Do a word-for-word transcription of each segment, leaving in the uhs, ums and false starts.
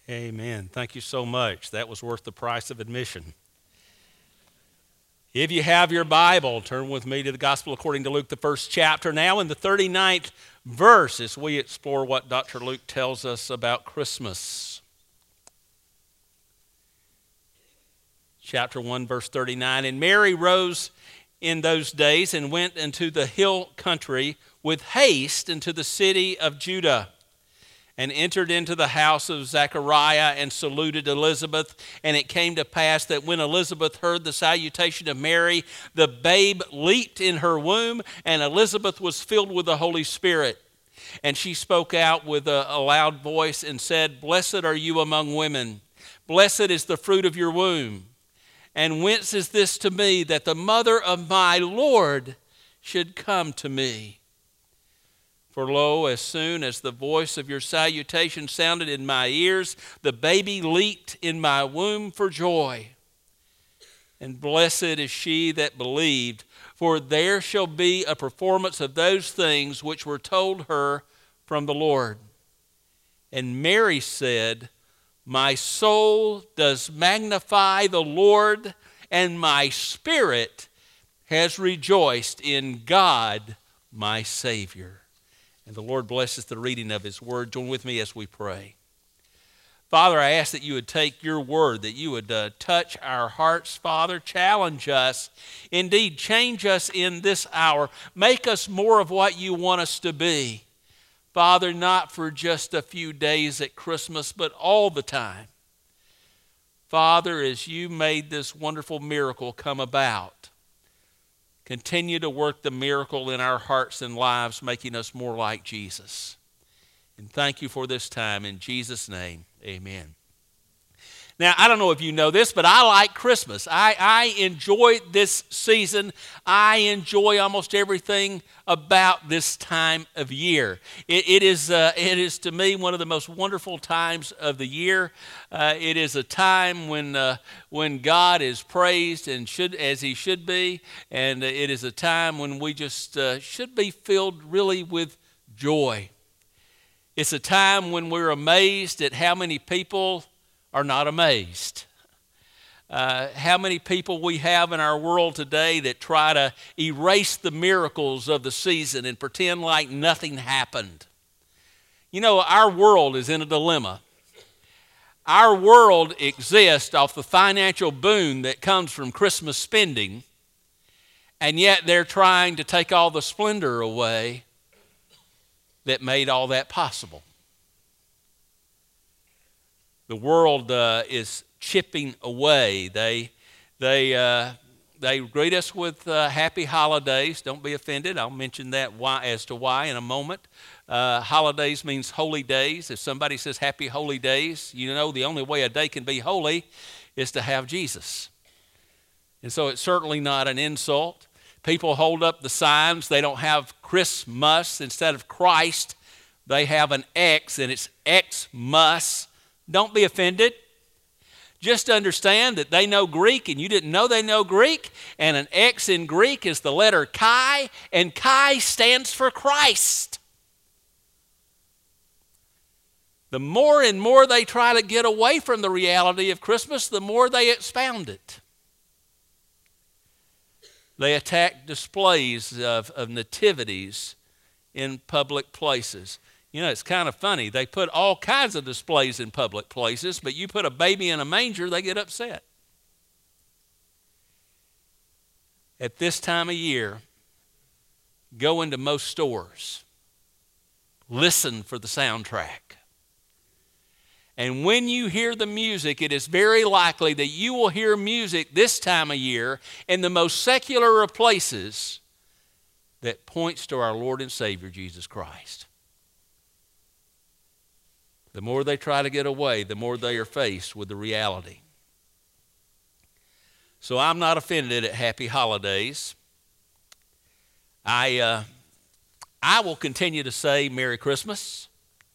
Amen. Thank you so much. That was worth the price of admission. If you have your Bible, turn with me to the Gospel according to Luke, the first chapter. Now in the thirty-ninth verse as we explore what Doctor Luke tells us about Christmas. Chapter one, verse thirty-nine. And Mary rose in those days and went into the hill country with haste into the city of Judah, and entered into the house of Zechariah and saluted Elizabeth. And it came to pass that when Elizabeth heard the salutation of Mary, the babe leaped in her womb, and Elizabeth was filled with the Holy Spirit. And she spoke out with a, a loud voice and said, Blessed are you among women. Blessed is the fruit of your womb. And whence is this to me, that the mother of my Lord should come to me? For lo, as soon as the voice of your salutation sounded in my ears, the baby leaped in my womb for joy. And blessed is she that believed, for there shall be a performance of those things which were told her from the Lord. And Mary said, My soul does magnify the Lord, and my spirit has rejoiced in God my Savior. And the Lord blesses the reading of His Word. Join with me as we pray. Father, I ask that you would take your word, that you would uh, touch our hearts, Father, challenge us, indeed change us in this hour. Make us more of what you want us to be. Father, not for just a few days at Christmas, but all the time. Father, as you made this wonderful miracle come about, continue to work the miracle in our hearts and lives, making us more like Jesus. And thank you for this time. In Jesus' name, amen. Now, I don't know if you know this, but I like Christmas. I, I enjoy this season. I enjoy almost everything about this time of year. It, it, is, uh, it is, to me, one of the most wonderful times of the year. Uh, it is a time when, uh, when God is praised and should, as He should be, and it is a time when we just uh, should be filled really with joy. It's a time when we're amazed at how many people are not amazed. Uh, how many people we have in our world today that try to erase the miracles of the season and pretend like nothing happened. You know, our world is in a dilemma. Our world exists off the financial boon that comes from Christmas spending, and yet they're trying to take all the splendor away that made all that possible. The world uh, is chipping away. They, they, uh, they greet us with uh, happy holidays. Don't be offended. I'll mention that why, as to why in a moment. Uh, holidays means holy days. If somebody says happy holy days, you know the only way a day can be holy is to have Jesus. And so it's certainly not an insult. People hold up the signs. They don't have Christmas. Instead of Christ, they have an X, and it's Xmas. Don't be offended. Just understand that they know Greek and you didn't know they know Greek. And an X in Greek is the letter Chi, and Chi stands for Christ. The more and more they try to get away from the reality of Christmas, the more they expound it. They attack displays of, of nativities in public places. You know, it's kind of funny. They put all kinds of displays in public places, but you put a baby in a manger, they get upset. At this time of year, go into most stores. Listen for the soundtrack. And when you hear the music, it is very likely that you will hear music this time of year in the most secular of places that points to our Lord and Savior, Jesus Christ. The more they try to get away, the more they are faced with the reality. So I'm not offended at happy holidays. I, uh, I will continue to say Merry Christmas.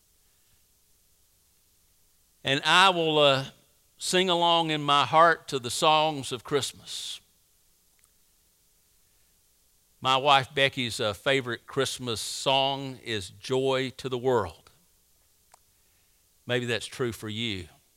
And I will uh, sing along in my heart to the songs of Christmas. My wife Becky's uh, favorite Christmas song is Joy to the World. Maybe that's true for you.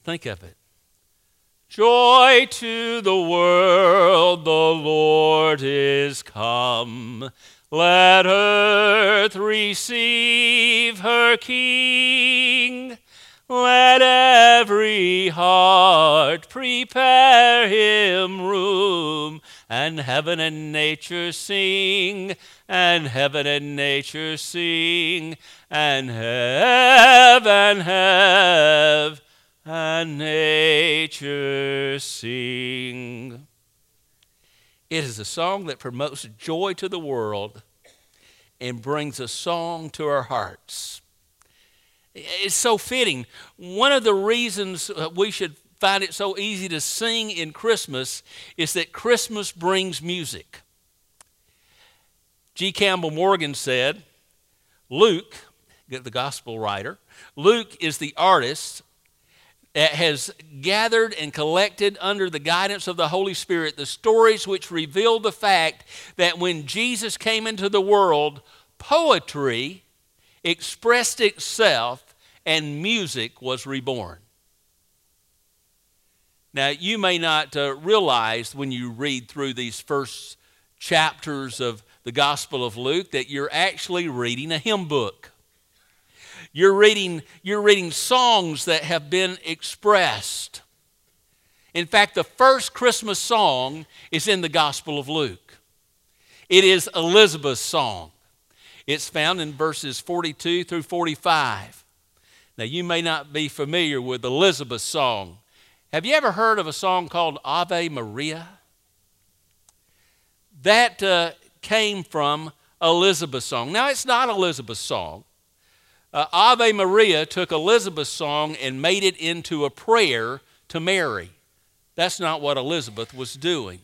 Think of it. Joy to the world, the Lord is come. Let earth receive her King. Let every heart prepare him room, and heaven and nature sing, and heaven and nature sing, and heaven, have, and nature sing. It is a song that promotes joy to the world and brings a song to our hearts. It's so fitting. One of the reasons we should find it so easy to sing in Christmas is that Christmas brings music. G. Campbell Morgan said, Luke, the gospel writer, Luke is the artist that has gathered and collected under the guidance of the Holy Spirit the stories which reveal the fact that when Jesus came into the world, poetry expressed itself and music was reborn. Now, you may not uh, realize when you read through these first chapters of the Gospel of Luke that you're actually reading a hymn book. You're reading, you're reading songs that have been expressed. In fact, the first Christmas song is in the Gospel of Luke. It is Elizabeth's song. It's found in verses forty-two through forty-five. Now, you may not be familiar with Elizabeth's song. Have you ever heard of a song called Ave Maria? That uh, came from Elizabeth's song. Now, it's not Elizabeth's song. Uh, Ave Maria took Elizabeth's song and made it into a prayer to Mary. That's not what Elizabeth was doing.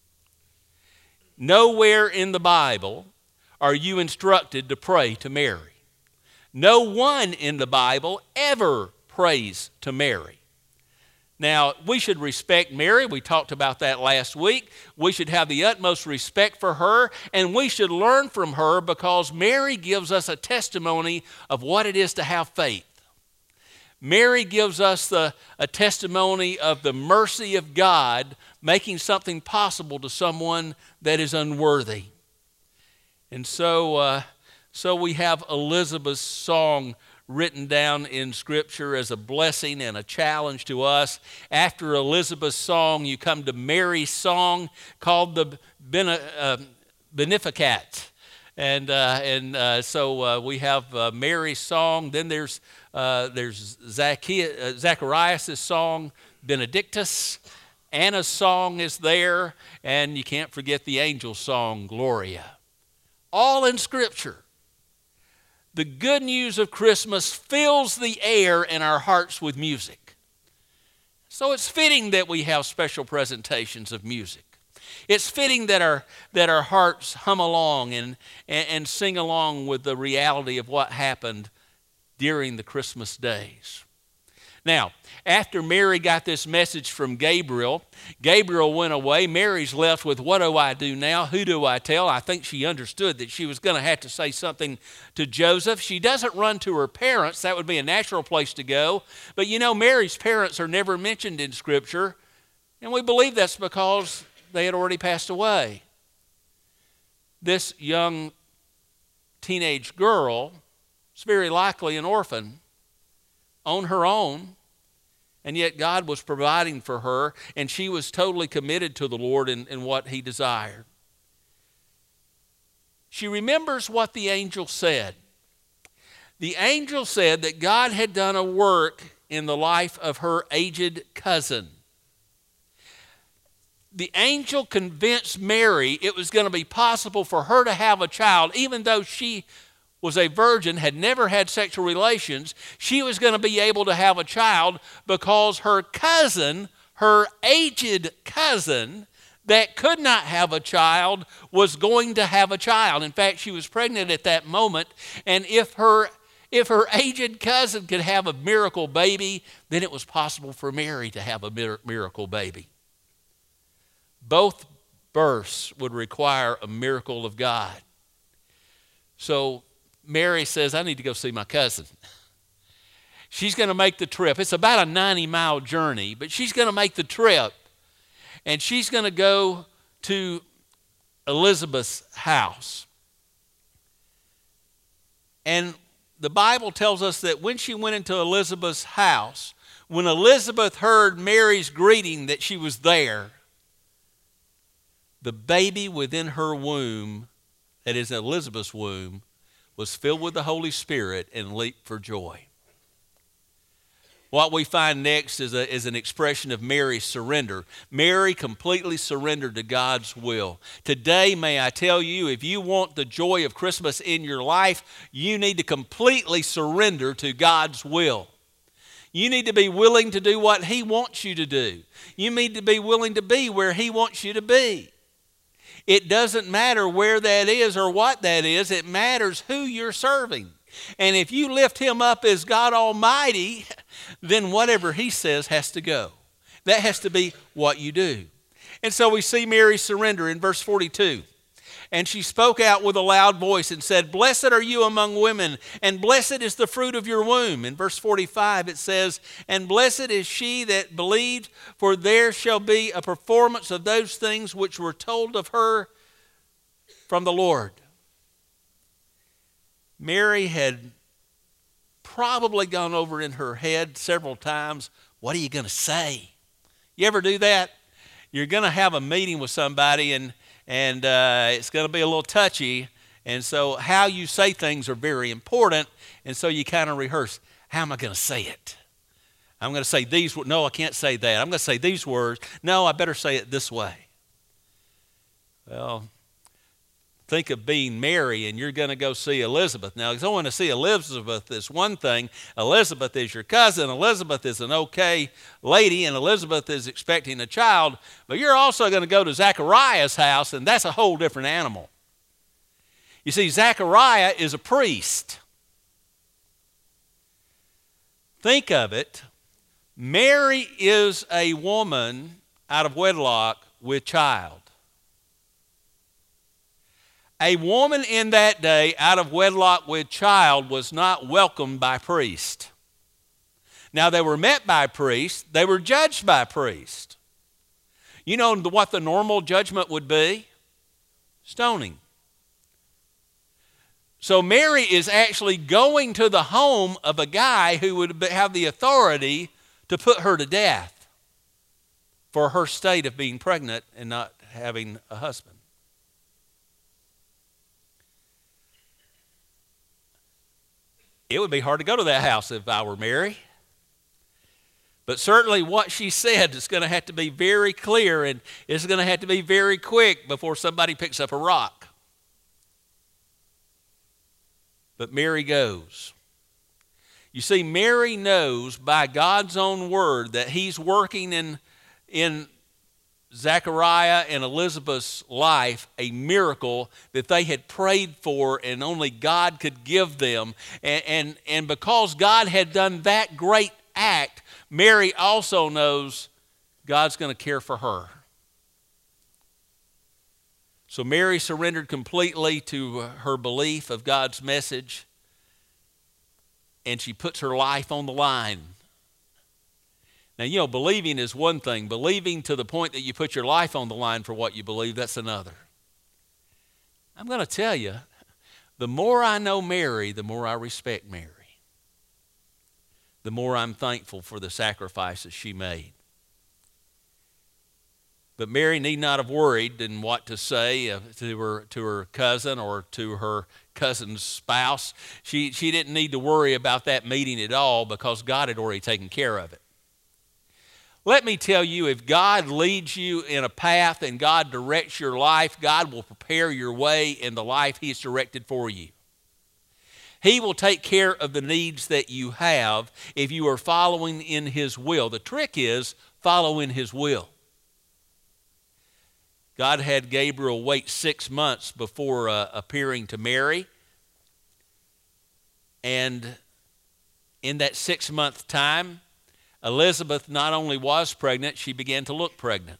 Nowhere in the Bible are you instructed to pray to Mary. No one in the Bible ever prays to Mary. Now, we should respect Mary. We talked about that last week. We should have the utmost respect for her, and we should learn from her because Mary gives us a testimony of what it is to have faith. Mary gives us the, a testimony of the mercy of God making something possible to someone that is unworthy. And so, uh, so we have Elizabeth's song written down in Scripture as a blessing and a challenge to us. After Elizabeth's song, you come to Mary's song called the Bene, uh, Magnificat. And uh, and uh, so uh, we have uh, Mary's song. Then there's uh, there's Zacchaeus, uh, Zacharias' song, Benedictus. Anna's song is there. And you can't forget the angel song, Gloria. All in Scripture. The good news of Christmas fills the air in our hearts with music. So it's fitting that we have special presentations of music. It's fitting that our, that our hearts hum along and, and, and sing along with the reality of what happened during the Christmas days. Now, after Mary got this message from Gabriel, Gabriel went away. Mary's left with, what do I do now? Who do I tell? I think she understood that she was going to have to say something to Joseph. She doesn't run to her parents. That would be a natural place to go. But you know, Mary's parents are never mentioned in Scripture, and we believe that's because they had already passed away. This young teenage girl is very likely an orphan on her own, and yet God was providing for her, and she was totally committed to the Lord in, in what He desired. She remembers what the angel said. The angel said that God had done a work in the life of her aged cousin. The angel convinced Mary it was going to be possible for her to have a child, even though she was a virgin, had never had sexual relations. She was going to be able to have a child because her cousin, her aged cousin, that could not have a child, was going to have a child. In fact, she was pregnant at that moment, and if her if her aged cousin could have a miracle baby, then it was possible for Mary to have a miracle baby. Both births would require a miracle of God. So Mary says, I need to go see my cousin. She's going to make the trip. It's about a ninety mile journey, but she's going to make the trip. And she's going to go to Elizabeth's house. And the Bible tells us that when she went into Elizabeth's house, when Elizabeth heard Mary's greeting that she was there, the baby within her womb, that is Elizabeth's womb, was filled with the Holy Spirit and leaped for joy. What we find next is, a, is an expression of Mary's surrender. Mary completely surrendered to God's will. Today, may I tell you, if you want the joy of Christmas in your life, you need to completely surrender to God's will. You need to be willing to do what He wants you to do. You need to be willing to be where He wants you to be. It doesn't matter where that is or what that is. It matters who you're serving. And if you lift Him up as God Almighty, then whatever He says has to go. That has to be what you do. And so we see Mary surrender in verse forty-two. And she spoke out with a loud voice and said, "Blessed are you among women, and blessed is the fruit of your womb." In verse forty-five it says, "And blessed is she that believed, for there shall be a performance of those things which were told of her from the Lord." Mary had probably gone over in her head several times, what are you going to say? You ever do that? You're going to have a meeting with somebody and, and uh, it's going to be a little touchy. And so how you say things are very important. And so you kind of rehearse, how am I going to say it? I'm going to say these words. No, I can't say that. I'm going to say these words. No, I better say it this way. Well, think of being Mary and you're going to go see Elizabeth. Now, if I want to see Elizabeth is one thing. Elizabeth is your cousin. Elizabeth is an okay lady, and Elizabeth is expecting a child. But you're also going to go to Zechariah's house, and that's a whole different animal. You see, Zechariah is a priest. Think of it. Mary is a woman out of wedlock with child. A woman in that day out of wedlock with child was not welcomed by priest. Now, they were met by priest. They were judged by priest. You know what the normal judgment would be? Stoning. So Mary is actually going to the home of a guy who would have the authority to put her to death for her state of being pregnant and not having a husband. It would be hard to go to that house if I were Mary. But certainly what she said is going to have to be very clear, and it's going to have to be very quick before somebody picks up a rock. But Mary goes. You see, Mary knows by God's own word that He's working in, in Zechariah and Elizabeth's life a miracle that they had prayed for and only God could give them. And, and, and because God had done that great act, Mary also knows God's going to care for her. So Mary surrendered completely to her belief of God's message, and she puts her life on the line. Now, you know, believing is one thing. Believing to the point that you put your life on the line for what you believe, that's another. I'm going to tell you, the more I know Mary, the more I respect Mary. The more I'm thankful for the sacrifices she made. But Mary need not have worried in what to say to her, to her cousin or to her cousin's spouse. She, she didn't need to worry about that meeting at all because God had already taken care of it. Let me tell you, if God leads you in a path and God directs your life, God will prepare your way in the life He's directed for you. He will take care of the needs that you have if you are following in His will. The trick is follow in His will. God had Gabriel wait six months before uh, appearing to Mary. And in that six-month time, Elizabeth not only was pregnant, she began to look pregnant.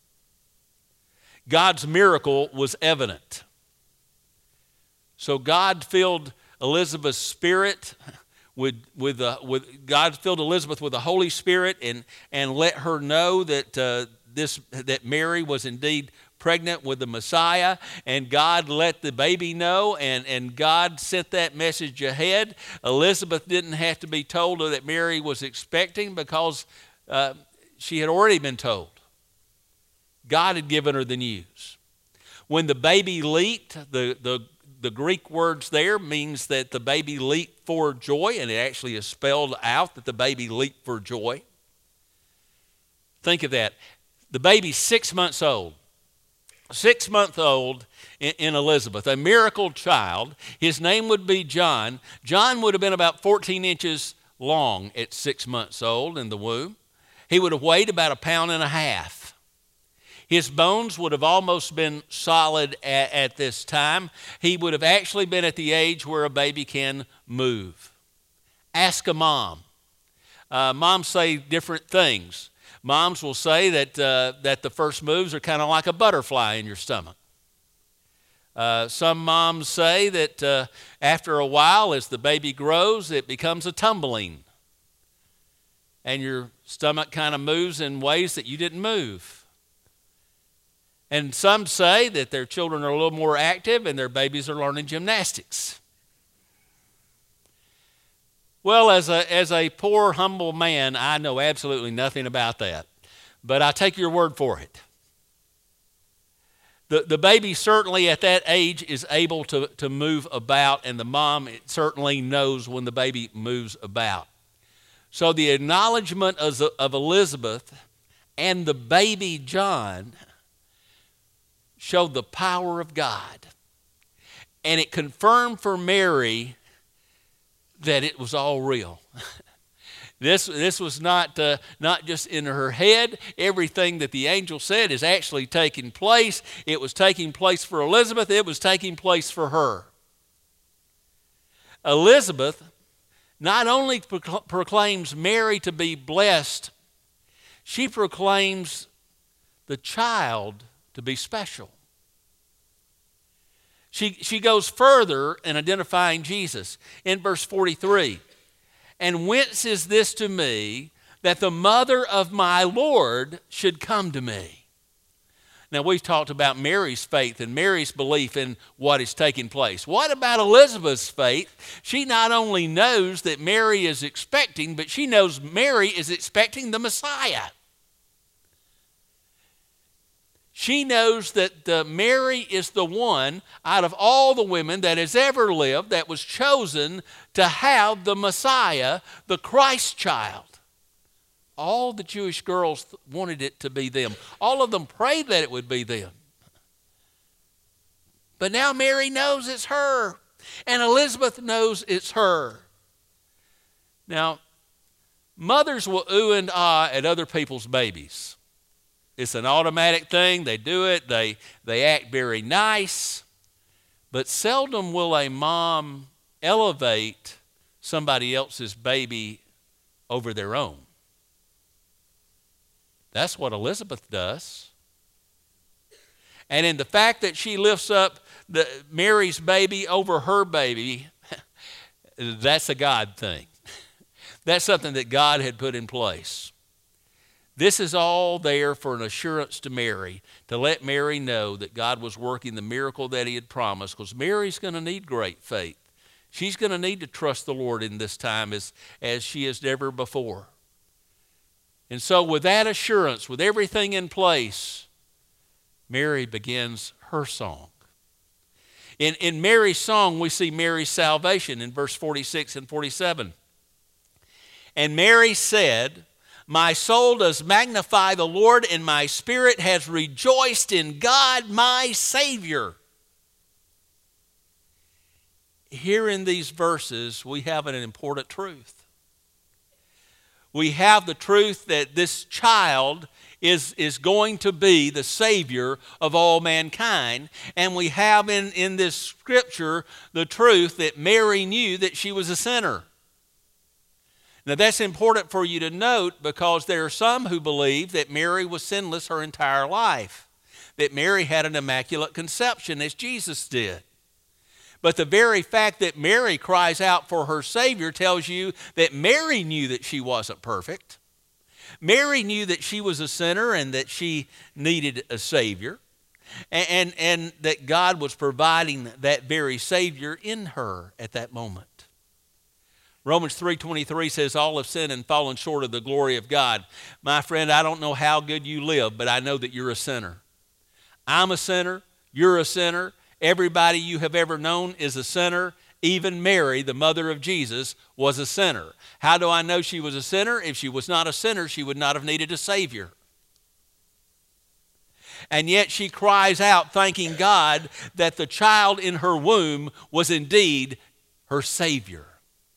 God's miracle was evident. So God filled Elizabeth's spirit with with uh, with God filled Elizabeth with the Holy Spirit and and let her know that uh, this that Mary was indeed pregnant with the Messiah, and God let the baby know, and, and God sent that message ahead. Elizabeth didn't have to be told that Mary was expecting because uh, she had already been told. God had given her the news. When the baby leaped, the, the, the Greek words there means that the baby leaped for joy, and it actually is spelled out that the baby leaped for joy. Think of that. The baby's six months old. Six month old in, in Elizabeth, a miracle child. His name would be John. John would have been about fourteen inches long at six months old in the womb. He would have weighed about a pound and a half. His bones would have almost been solid at, at this time. He would have actually been at the age where a baby can move. Ask a mom. Uh, moms say different things. Moms will say that uh, that the first moves are kind of like a butterfly in your stomach. Uh, some moms say that uh, after a while, as the baby grows, it becomes a tumbling. And your stomach kind of moves in ways that you didn't move. And some say that their children are a little more active and their babies are learning gymnastics. Well, as a, as a poor, humble man, I know absolutely nothing about that. But I take your word for it. The, the baby certainly at that age is able to, to move about, and the mom certainly knows when the baby moves about. So the acknowledgement of, of Elizabeth and the baby John showed the power of God. And it confirmed for Mary that it was all real. this this was not uh, not just in her head. Everything that the angel said is actually taking place. It was taking place for Elizabeth. It was taking place for her. Elizabeth not only procl- proclaims Mary to be blessed, she proclaims the child to be special. She, she goes further in identifying Jesus in verse forty-three. And whence is this to me that the mother of my Lord should come to me? Now, we've talked about Mary's faith and Mary's belief in what is taking place. What about Elizabeth's faith? She not only knows that Mary is expecting, but she knows Mary is expecting the Messiah. She knows that uh, Mary is the one out of all the women that has ever lived that was chosen to have the Messiah, the Christ child. All the Jewish girls wanted it to be them. All of them prayed that it would be them. But now Mary knows it's her, and Elizabeth knows it's her. Now, mothers will ooh and ah at other people's babies. It's an automatic thing. They do it. They, they act very nice. But seldom will a mom elevate somebody else's baby over their own. That's what Elizabeth does. And in the fact that she lifts up the, Mary's baby over her baby, that's a God thing. That's something that God had put in place. This is all there for an assurance to Mary, to let Mary know that God was working the miracle that he had promised, because Mary's going to need great faith. She's going to need to trust the Lord in this time as, as she has never before. And so with that assurance, with everything in place, Mary begins her song. In, in Mary's song, we see Mary's salvation in verse forty-six and forty-seven. And Mary said, my soul does magnify the Lord, and my spirit has rejoiced in God my Savior. Here in these verses, we have an important truth. We have the truth that this child is, is going to be the Savior of all mankind. And we have in, in this scripture the truth that Mary knew that she was a sinner. Now that's important for you to note, because there are some who believe that Mary was sinless her entire life, that Mary had an immaculate conception as Jesus did. But the very fact that Mary cries out for her Savior tells you that Mary knew that she wasn't perfect. Mary knew that she was a sinner and that she needed a Savior, and, and, and that God was providing that very Savior in her at that moment. Romans three twenty-three says, all have sinned and fallen short of the glory of God. My friend, I don't know how good you live, but I know that you're a sinner. I'm a sinner. You're a sinner. Everybody you have ever known is a sinner. Even Mary, the mother of Jesus, was a sinner. How do I know she was a sinner? If she was not a sinner, she would not have needed a Savior. And yet she cries out, thanking God that the child in her womb was indeed her Savior.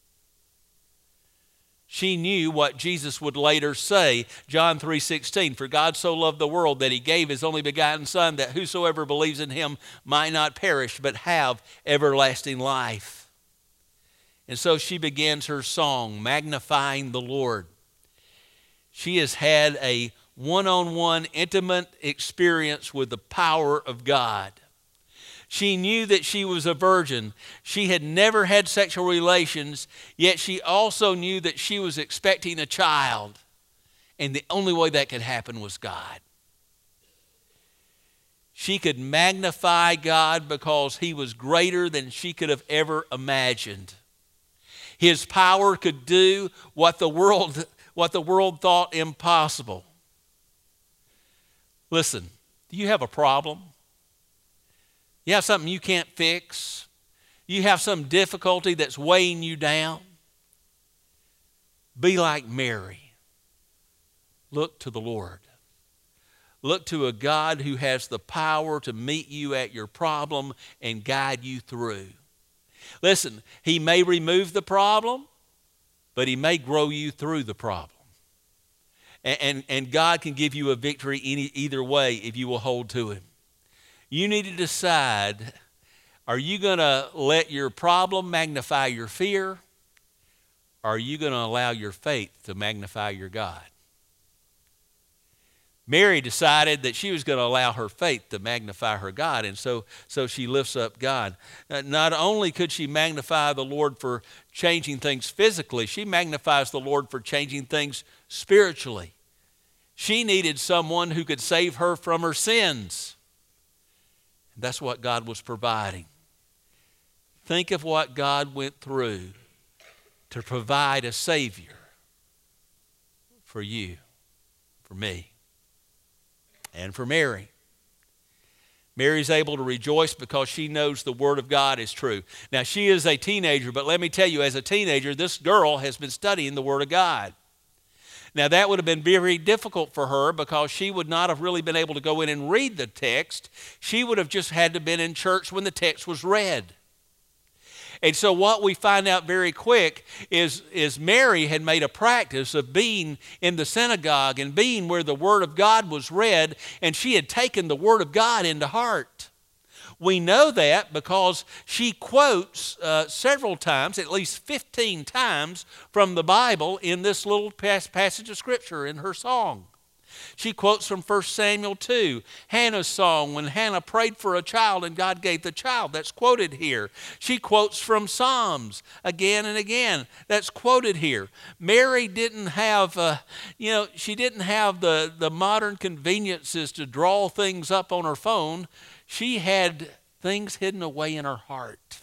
She knew what Jesus would later say, John three sixteen, for God so loved the world that he gave his only begotten Son, that whosoever believes in him might not perish, but have everlasting life. And so she begins her song, magnifying the Lord. She has had a one-on-one intimate experience with the power of God. She knew that she was a virgin. She had never had sexual relations, yet she also knew that she was expecting a child. And the only way that could happen was God. She could magnify God because he was greater than she could have ever imagined. His power could do what the world, what the world thought impossible. Listen, do you have a problem? You have something you can't fix? You have some difficulty that's weighing you down? Be like Mary. Look to the Lord. Look to a God who has the power to meet you at your problem and guide you through. Listen, he may remove the problem, but he may grow you through the problem. And, and, and God can give you a victory any, either way if you will hold to him. You need to decide, are you going to let your problem magnify your fear? Or are you going to allow your faith to magnify your God? Mary decided that she was going to allow her faith to magnify her God, and so, so she lifts up God. Uh, not only could she magnify the Lord for changing things physically, she magnifies the Lord for changing things spiritually. She needed someone who could save her from her sins. That's what God was providing. Think of what God went through to provide a Savior for you, for me, and for Mary. Mary's able to rejoice because she knows the Word of God is true. Now, she is a teenager, but let me tell you, as a teenager, this girl has been studying the Word of God. Now, that would have been very difficult for her because she would not have really been able to go in and read the text. She would have just had to have been in church when the text was read. And so what we find out very quick is, is Mary had made a practice of being in the synagogue and being where the Word of God was read, and she had taken the Word of God into heart. We know that because she quotes uh, several times, at least fifteen times, from the Bible in this little passage of Scripture in her song. She quotes from First Samuel two, Hannah's song, when Hannah prayed for a child and God gave the child. That's quoted here. She quotes from Psalms again and again. That's quoted here. Mary didn't have, uh, you know, she didn't have the, the modern conveniences to draw things up on her phone. She had things hidden away in her heart.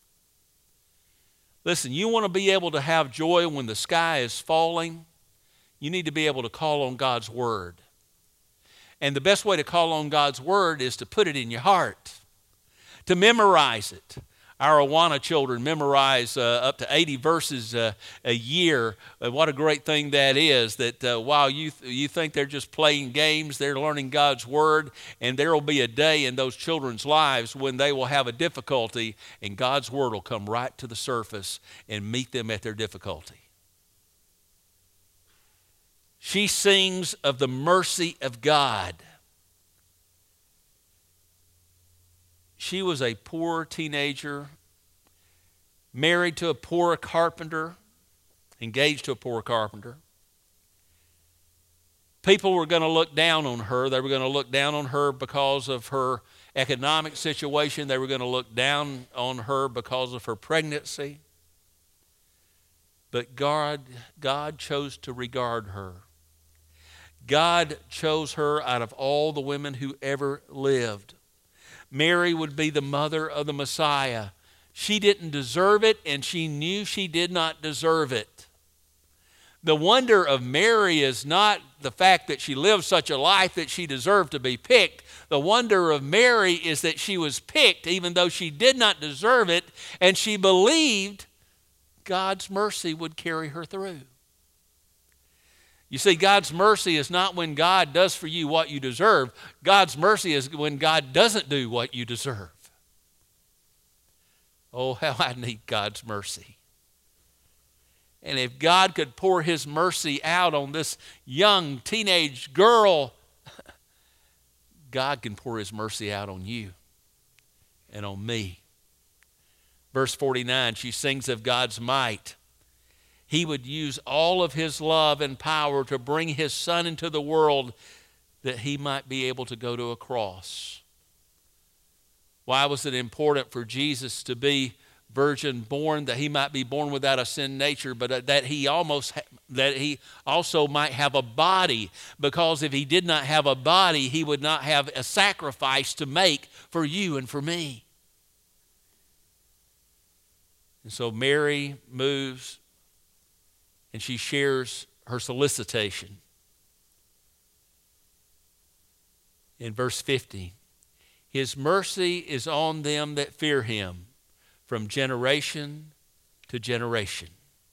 Listen, you want to be able to have joy when the sky is falling? You need to be able to call on God's Word. And the best way to call on God's Word is to put it in your heart, to memorize it. Our Awana children memorize uh, up to eighty verses uh, a year. Uh, what a great thing that is, that uh, while you, th- you think they're just playing games, they're learning God's Word, and there will be a day in those children's lives when they will have a difficulty, and God's Word will come right to the surface and meet them at their difficulty. She sings of the mercy of God. She was a poor teenager, married to a poor carpenter, engaged to a poor carpenter. People were going to look down on her. They were going to look down on her because of her economic situation. They were going to look down on her because of her pregnancy. But God, God chose to regard her. God chose her out of all the women who ever lived. Mary would be the mother of the Messiah. She didn't deserve it, and she knew she did not deserve it. The wonder of Mary is not the fact that she lived such a life that she deserved to be picked. The wonder of Mary is that she was picked even though she did not deserve it, and she believed God's mercy would carry her through. You see, God's mercy is not when God does for you what you deserve. God's mercy is when God doesn't do what you deserve. Oh, how I need God's mercy. And if God could pour his mercy out on this young teenage girl, God can pour his mercy out on you and on me. Verse forty-nine, she sings of God's might. He would use all of his love and power to bring his son into the world that he might be able to go to a cross. Why was it important for Jesus to be virgin born, that he might be born without a sin nature, but that he almost that he also might have a body? Because if he did not have a body, he would not have a sacrifice to make for you and for me. And so Mary moves and she shares her solicitation. In verse fifty, his mercy is on them that fear him from generation to generation.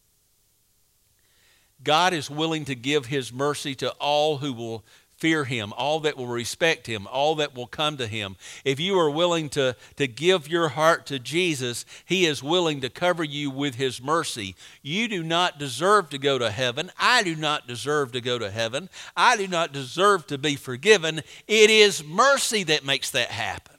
God is willing to give his mercy to all who will fear him, all that will respect him, all that will come to him. If you are willing to, to give your heart to Jesus, he is willing to cover you with his mercy. You do not deserve to go to heaven. I do not deserve to go to heaven. I do not deserve to be forgiven. It is mercy that makes that happen.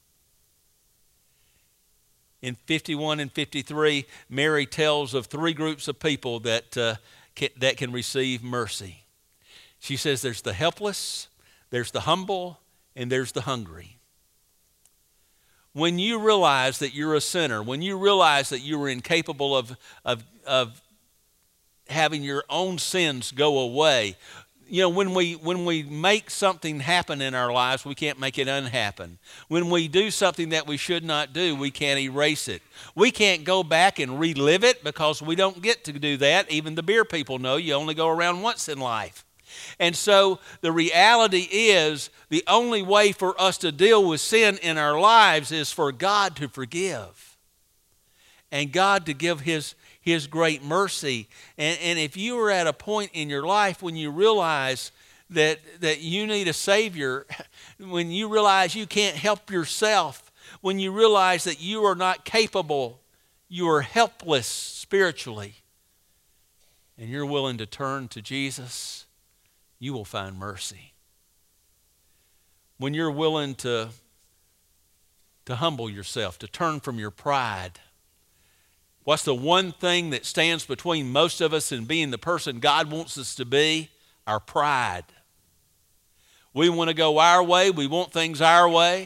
In fifty-one and fifty-three, Mary tells of three groups of people that, uh, can, that can receive mercy. She says there's the helpless, there's the humble, and there's the hungry. When you realize that you're a sinner, when you realize that you are incapable of, of, of having your own sins go away, you know, when we when we make something happen in our lives, we can't make it unhappen. When we do something that we should not do, we can't erase it. We can't go back and relive it because we don't get to do that. Even the beer people know you only go around once in life. And so the reality is the only way for us to deal with sin in our lives is for God to forgive and God to give his His great mercy. And, and if you are at a point in your life when you realize that, that you need a Savior, when you realize you can't help yourself, when you realize that you are not capable, you are helpless spiritually, and you're willing to turn to Jesus, you will find mercy. When you're willing to, to humble yourself, to turn from your pride, what's the one thing that stands between most of us and being the person God wants us to be? Our pride. We want to go our way. We want things our way.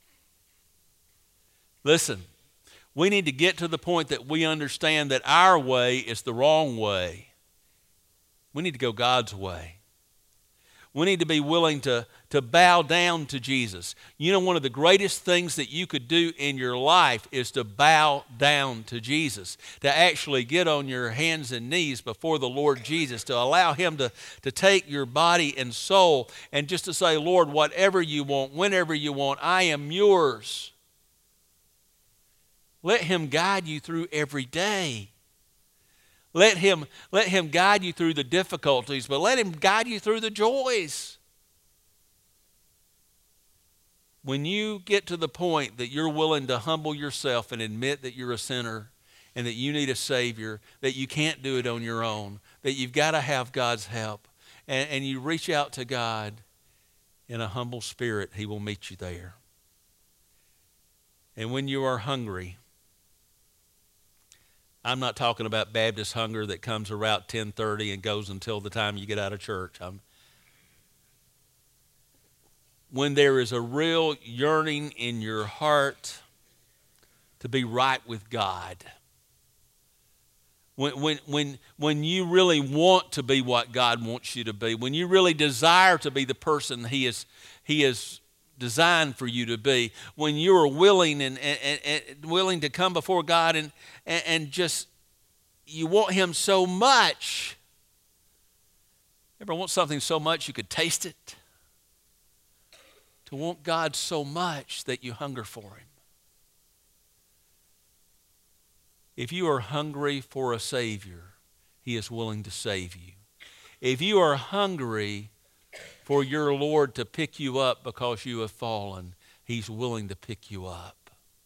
Listen, we need to get to the point that we understand that our way is the wrong way. We need to go God's way. We need to be willing to, to bow down to Jesus. You know, one of the greatest things that you could do in your life is to bow down to Jesus, to actually get on your hands and knees before the Lord Jesus, to allow him to, to take your body and soul and just to say, Lord, whatever you want, whenever you want, I am yours. Let him guide you through every day. Let him, let him guide you through the difficulties, but let him guide you through the joys. When you get to the point that you're willing to humble yourself and admit that you're a sinner and that you need a Savior, that you can't do it on your own, that you've got to have God's help, and, and you reach out to God in a humble spirit, he will meet you there. And when you are hungry, I'm not talking about Baptist hunger that comes around ten thirty and goes until the time you get out of church. I'm, when there is a real yearning in your heart to be right with God. When, when, when, when you really want to be what God wants you to be, when you really desire to be the person He is, he has designed for you to be, when you are willing and, and, and willing to come before God and, and, and just, you want Him so much. Ever want something so much you could taste it? To want God so much that you hunger for Him. If you are hungry for a Savior, He is willing to save you. If you are hungry for your Lord to pick you up because you have fallen, He's willing to pick you up.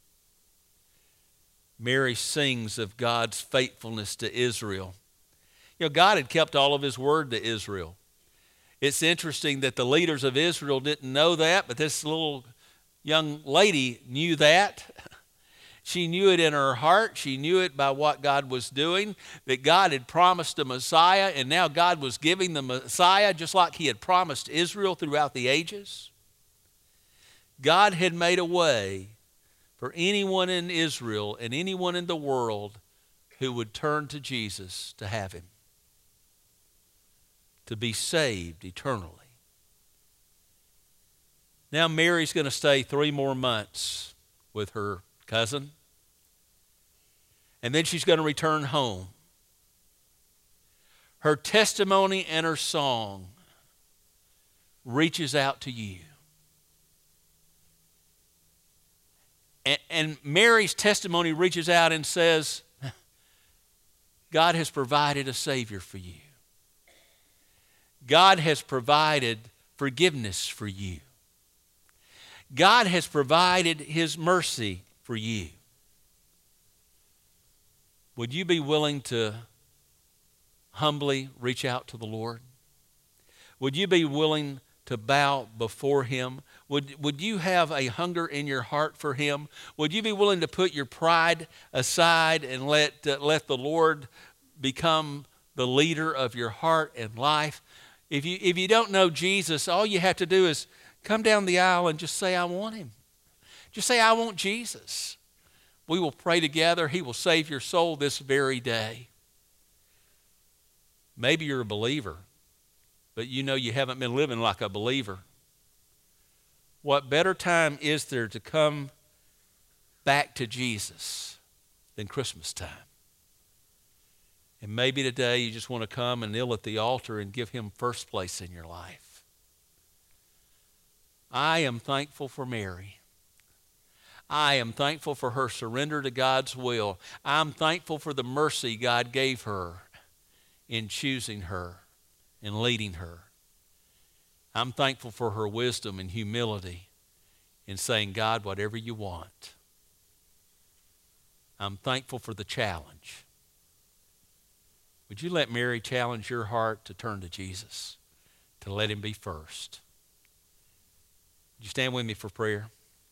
Mary sings of God's faithfulness to Israel. You know, God had kept all of His word to Israel. It's interesting that the leaders of Israel didn't know that, but this little young lady knew that. She knew it in her heart. She knew it by what God was doing, that God had promised a Messiah, and now God was giving the Messiah just like He had promised Israel throughout the ages. God had made a way for anyone in Israel and anyone in the world who would turn to Jesus to have Him, to be saved eternally. Now Mary's going to stay three more months with her cousin, and then she's going to return home. Her testimony and her song reaches out to you. And, and Mary's testimony reaches out and says, God has provided a Savior for you. God has provided forgiveness for you. God has provided His mercy for you. Would you be willing to humbly reach out to the Lord? Would you be willing to bow before Him? Would, would you have a hunger in your heart for Him? Would you be willing to put your pride aside and let, uh, let the Lord become the leader of your heart and life? If you, if you don't know Jesus, all you have to do is come down the aisle and just say, I want Him. Just say, I want Jesus. We will pray together. He will save your soul this very day. Maybe you're a believer, but you know you haven't been living like a believer. What better time is there to come back to Jesus than Christmas time? And maybe today you just want to come and kneel at the altar and give Him first place in your life. I am thankful for Mary. I am thankful for her surrender to God's will. I'm thankful for the mercy God gave her in choosing her and leading her. I'm thankful for her wisdom and humility in saying, God, whatever you want. I'm thankful for the challenge. Would you let Mary challenge your heart to turn to Jesus, to let Him be first? Would you stand with me for prayer?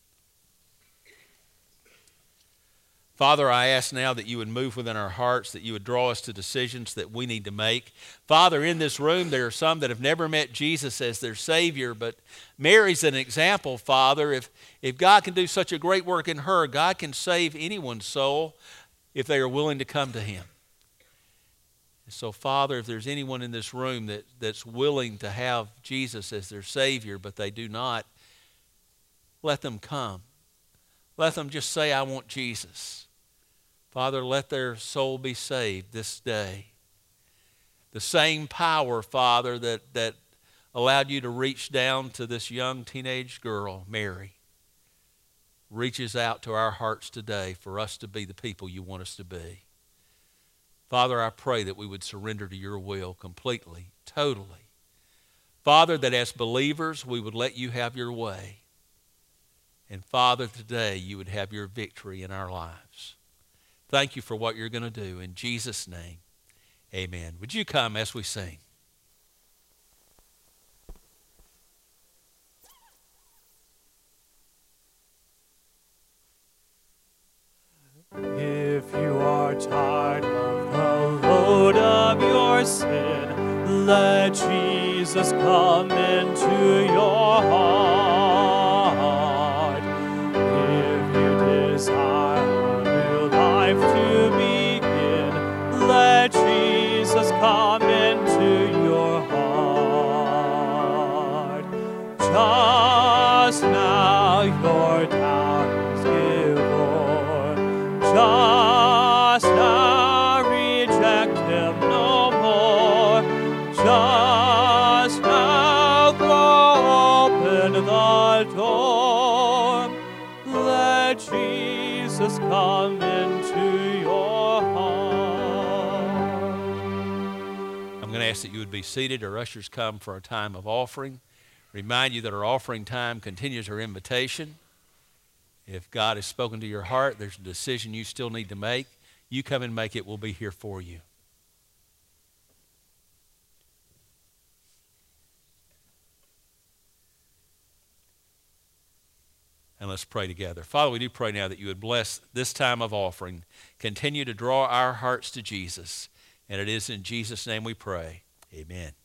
Father, I ask now that you would move within our hearts, that you would draw us to decisions that we need to make. Father, in this room, there are some that have never met Jesus as their Savior, but Mary's an example, Father. If, if God can do such a great work in her, God can save anyone's soul if they are willing to come to Him. So, Father, if there's anyone in this room that, that's willing to have Jesus as their Savior, but they do not, let them come. Let them just say, I want Jesus. Father, let their soul be saved this day. The same power, Father, that, that allowed you to reach down to this young teenage girl, Mary, reaches out to our hearts today for us to be the people you want us to be. Father, I pray that we would surrender to your will completely, totally. Father, that as believers, we would let you have your way. And Father, today you would have your victory in our lives. Thank you for what you're going to do. In Jesus' name, amen. Would you come as we sing? If you are tired of the load of your sin, Let Jesus come into your heart. If you desire a new life to begin, let Jesus come into your heart. Just now your doubts give o'er. Just now reject him no more. Just now throw open the door. Let Jesus come into your heart. I'm going to ask that you would be seated. Our ushers come for a time of offering. Remind you that our offering time continues our invitation. If God has spoken to your heart, there's a decision you still need to make. You come and make it. We'll be here for you. And let's pray together. Father, we do pray now that you would bless this time of offering. Continue to draw our hearts to Jesus. And it is in Jesus' name we pray. Amen.